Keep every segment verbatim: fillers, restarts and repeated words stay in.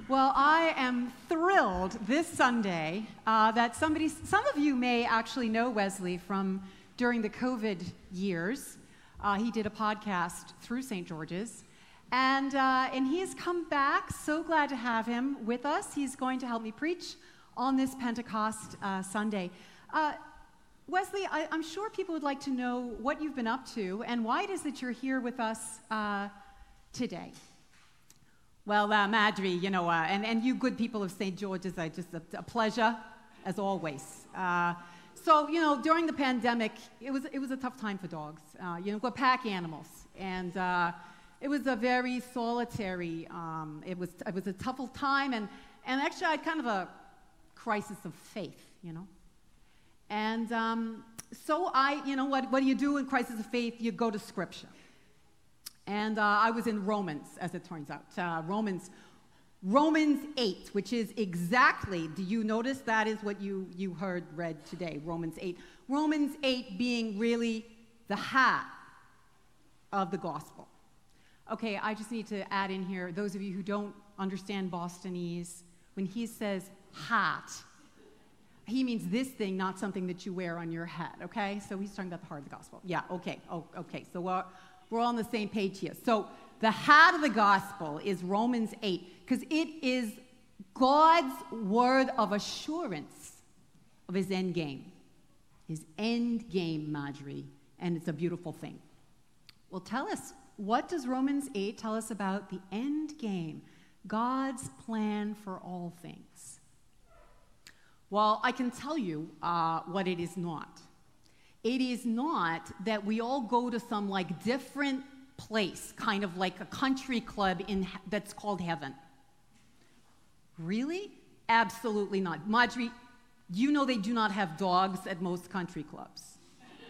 Well, I am thrilled this Sunday uh, that somebody, some of you may actually know Wesley from during the COVID years. Uh, he did a podcast through Saint George's, and uh, and he has come back. So glad to have him with us. He's going to help me preach on this Pentecost uh, Sunday. Uh, Wesley, I, I'm sure people would like to know what you've been up to and why it is that you're here with us uh, today. Well, uh, Madry, you know, uh, and, and you good people of Saint George's, I just a, a pleasure, as always. Uh, so, you know, during the pandemic, it was it was a tough time for dogs. Uh, you know, we're pack animals, and uh, it was a very solitary. Um, it was it was a tough time, and and actually, I had kind of a crisis of faith, you know. And um, so I, you know, what what do you do in crisis of faith? You go to Scripture. And uh, I was in Romans, as it turns out. Uh, Romans Romans eight, which is exactly, do you notice that is what you, you heard read today, Romans eight. Romans eight being really the heart of the gospel. Okay, I just need to add in here, those of you who don't understand Bostonese, when he says heart, he means this thing, not something that you wear on your head, okay? So he's talking about the heart of the gospel. Yeah, okay, oh, okay, so we're... We're all on the same page here. So the heart of the gospel is Romans eight, because it is God's word of assurance of his end game. His end game, Marjorie, and it's a beautiful thing. Well, tell us, what does Romans eight tell us about the end game, God's plan for all things? Well, I can tell you uh, what it is not. It is not that we all go to some like different place, kind of like a country club in that's called heaven. Really? Absolutely not. Marjorie, you know they do not have dogs at most country clubs.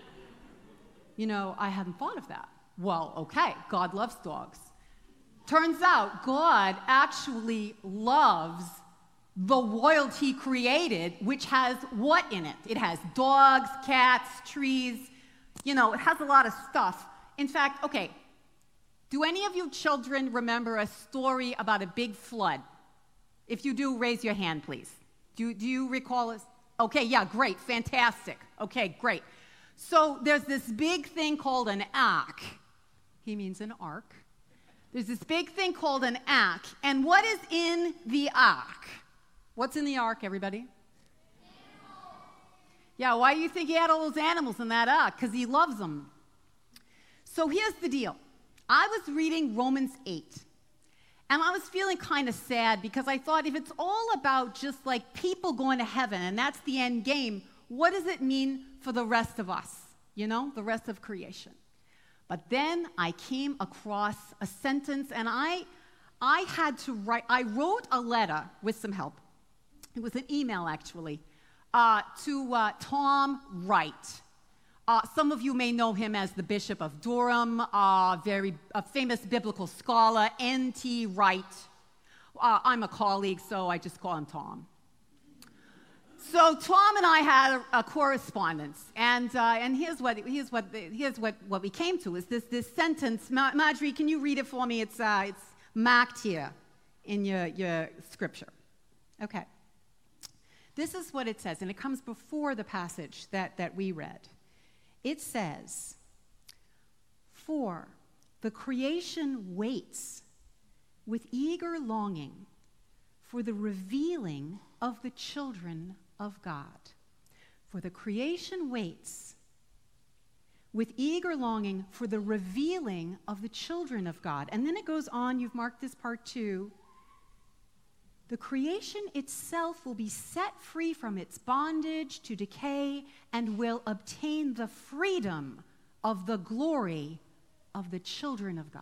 You know, I hadn't thought of that. Well, okay, God loves dogs. Turns out God actually loves the world he created, which has what in it? It has dogs, cats, trees, you know, it has a lot of stuff. In fact, okay, do any of you children remember a story about a big flood? If you do, raise your hand, please. Do, do you recall it? Okay, yeah, great, fantastic. Okay, great. So there's this big thing called an ark. He means an ark. There's this big thing called an ark, and what is in the ark? What's in the ark, everybody? Animals. Yeah, why do you think he had all those animals in that ark? Because he loves them. So here's the deal. I was reading Romans eight, and I was feeling kind of sad because I thought if it's all about just like people going to heaven and that's the end game, what does it mean for the rest of us, you know, the rest of creation? But then I came across a sentence, and I, I had to write, I wrote a letter with some help. It was an email, actually, uh, to uh, Tom Wright. Uh, some of you may know him as the Bishop of Durham, uh, very a famous biblical scholar, N T Wright. Uh, I'm a colleague, so I just call him Tom. So Tom and I had a, a correspondence, and uh, and here's what here's what here's what, what we came to is this this sentence. Ma- Marjorie, can you read it for me? It's uh, it's marked here in your your scripture. Okay. This is what it says, and it comes before the passage that, that we read. It says, "For the creation waits with eager longing for the revealing of the children of God." For the creation waits with eager longing for the revealing of the children of God. And then it goes on, you've marked this part too. The creation itself will be set free from its bondage to decay and will obtain the freedom of the glory of the children of God.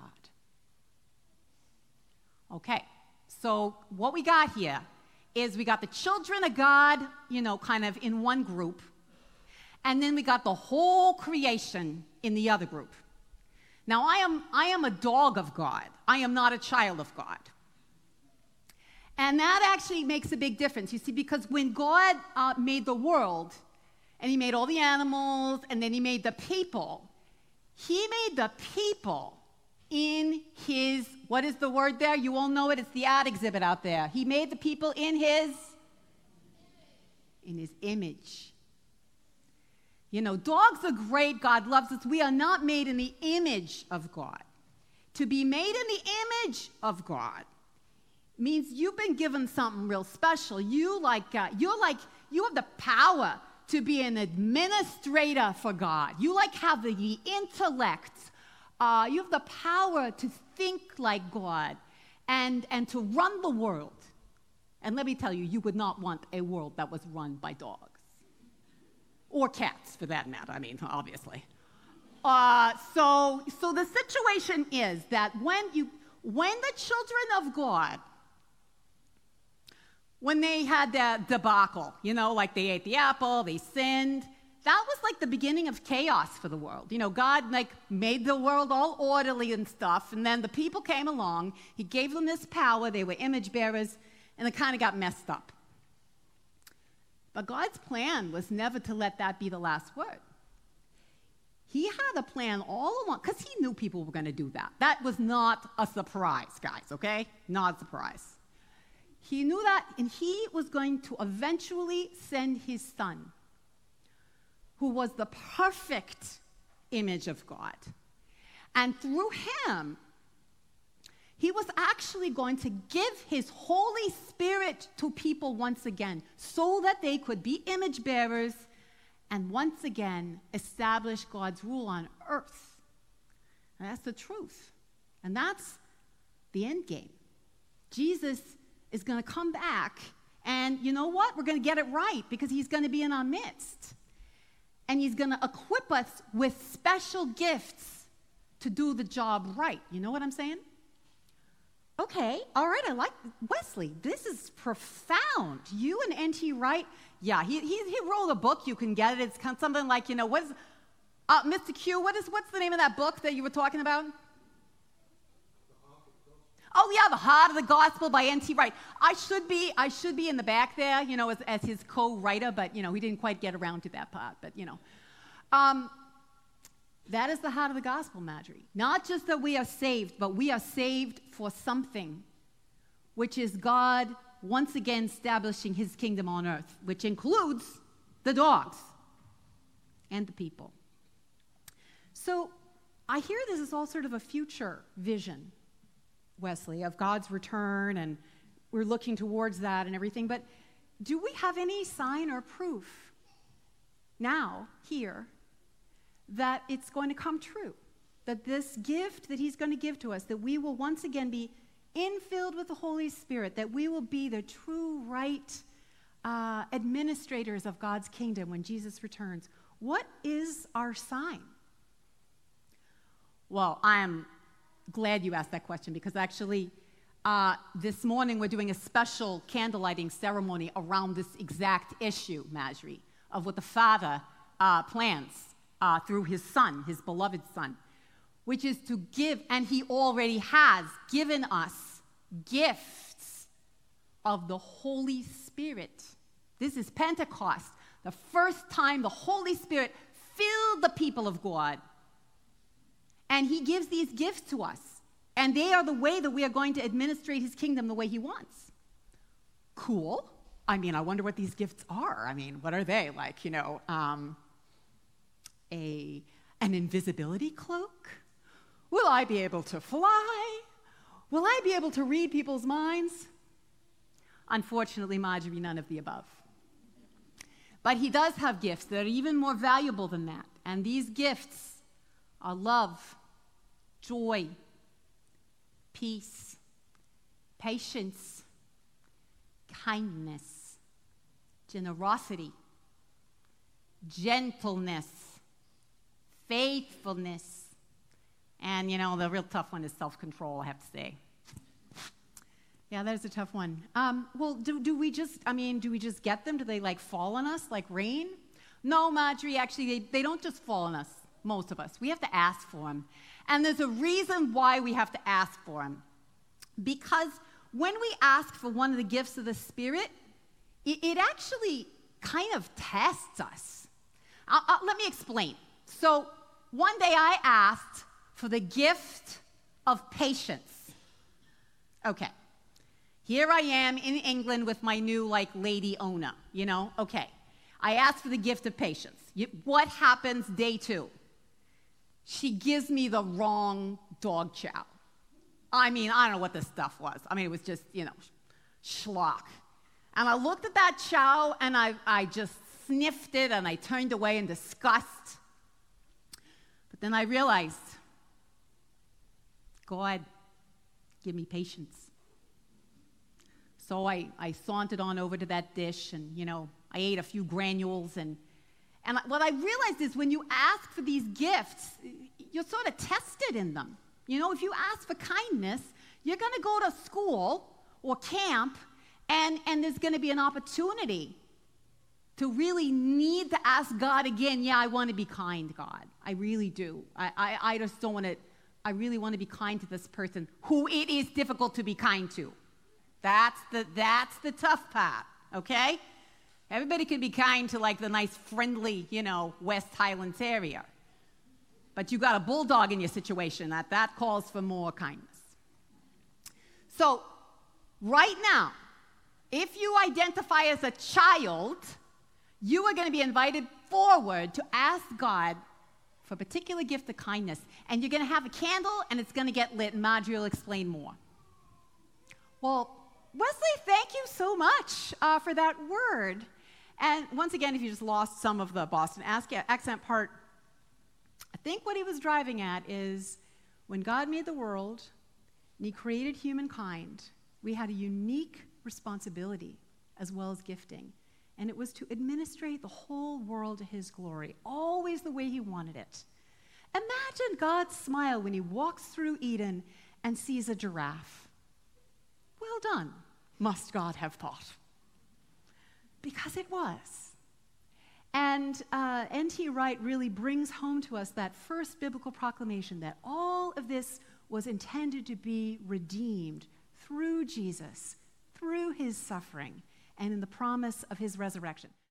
Okay, so what we got here is we got the children of God, you know, kind of in one group, and then we got the whole creation in the other group. Now, I am, I am a dog of God. I am not a child of God. And that actually makes a big difference, you see, because when God uh, made the world, and he made all the animals, and then he made the people, he made the people in his, what is the word there? You all know it. It's the art exhibit out there. He made the people in his, in his image. You know, dogs are great. God loves us. We are not made in the image of God. To be made in the image of God means you've been given something real special. You like, uh, you're like, you have the power to be an administrator for God. You like have the, the intellect. Uh, you have the power to think like God and, and to run the world. And let me tell you, you would not want a world that was run by dogs. Or cats, for that matter, I mean, obviously. Uh, so, so the situation is that when you, when the children of God, when they had that debacle, you know, like they ate the apple, they sinned, that was like the beginning of chaos for the world. You know, God like made the world all orderly and stuff, and then the people came along, he gave them this power, they were image bearers, and it kind of got messed up. But God's plan was never to let that be the last word. He had a plan all along, because he knew people were going to do that. That was not a surprise, guys, okay? Not a surprise. He knew that, and he was going to eventually send his son, who was the perfect image of God. And through him, he was actually going to give his Holy Spirit to people once again so that they could be image bearers and once again establish God's rule on earth. And that's the truth. And that's the end game. Jesus is going to come back, and you know what? We're going to get it right because he's going to be in our midst. And he's going to equip us with special gifts to do the job right. You know what I'm saying? Okay, all right, I like Wesley. This is profound. You and N T Wright, yeah, he, he, he wrote a book. You can get it. It's kind of something like, you know, what is, uh, Mister Q, what is, what's the name of that book that you were talking about? Oh, yeah, The Heart of the Gospel by N T Wright. I should be, I should be in the back there, you know, as, as his co-writer, but, you know, he didn't quite get around to that part, but, you know. Um, that is the heart of the gospel, Marjorie. Not just that we are saved, but we are saved for something, which is God once again establishing his kingdom on earth, which includes the dogs and the people. So I hear this is all sort of a future vision, Wesley, of God's return, and we're looking towards that and everything, but do we have any sign or proof now, here, that it's going to come true, that this gift that he's going to give to us, that we will once again be infilled with the Holy Spirit, that we will be the true, right uh, administrators of God's kingdom when Jesus returns? What is our sign? Well, I am glad you asked that question, because actually uh, this morning we're doing a special candle lighting ceremony around this exact issue, Marjorie, of what the Father uh, plans uh, through his Son, his beloved Son, which is to give, and he already has given us gifts of the Holy Spirit. This is Pentecost, the first time the Holy Spirit filled the people of God. And he gives these gifts to us. And they are the way that we are going to administrate his kingdom the way he wants. Cool. I mean, I wonder what these gifts are. I mean, what are they? Like, you know, um, a, an invisibility cloak? Will I be able to fly? Will I be able to read people's minds? Unfortunately, Marjorie, none of the above. But he does have gifts that are even more valuable than that. And these gifts are love, joy, peace, patience, kindness, generosity, gentleness, faithfulness, and, you know, the real tough one is self-control, I have to say. Yeah, that is a tough one. Um, well, do, do we just, I mean, do we just get them? Do they, like, fall on us like rain? No, Marjorie, actually, they, they don't just fall on us. Most of us. We have to ask for them. And there's a reason why we have to ask for them. Because when we ask for one of the gifts of the Spirit, it, it actually kind of tests us. I'll, I'll, let me explain. So one day I asked for the gift of patience. Okay. Here I am in England with my new, like, lady owner, you know? Okay. I asked for the gift of patience. You, what happens day two? She gives me the wrong dog chow. I mean, I don't know what this stuff was. I mean, it was just, you know, schlock. And I looked at that chow, and I, I just sniffed it, and I turned away in disgust. But then I realized, God, give me patience. So I, I sauntered on over to that dish, and, you know, I ate a few granules. And, and what I realized is when you ask for these gifts, you're sort of tested in them. You know, if you ask for kindness, you're going to go to school or camp, and, and there's going to be an opportunity to really need to ask God again, yeah, I want to be kind, God. I really do. I, I, I just don't want to, I really want to be kind to this person who it is difficult to be kind to. That's the, that's the tough part, okay? Everybody can be kind to, like, the nice, friendly, you know, West Highlands area. But you got a bulldog in your situation. That, that calls for more kindness. So, right now, if you identify as a child, you are going to be invited forward to ask God for a particular gift of kindness. And you're going to have a candle, and it's going to get lit, and Marjorie will explain more. Well, Wesley, thank you so much uh, for that word. And once again, if you just lost some of the Boston accent part, I think what he was driving at is when God made the world and he created humankind, we had a unique responsibility as well as gifting. And it was to administrate the whole world to his glory, always the way he wanted it. Imagine God's smile when he walks through Eden and sees a giraffe. Well done, must God have thought. Because it was. And uh, N T Wright really brings home to us that first biblical proclamation that all of this was intended to be redeemed through Jesus, through his suffering, and in the promise of his resurrection.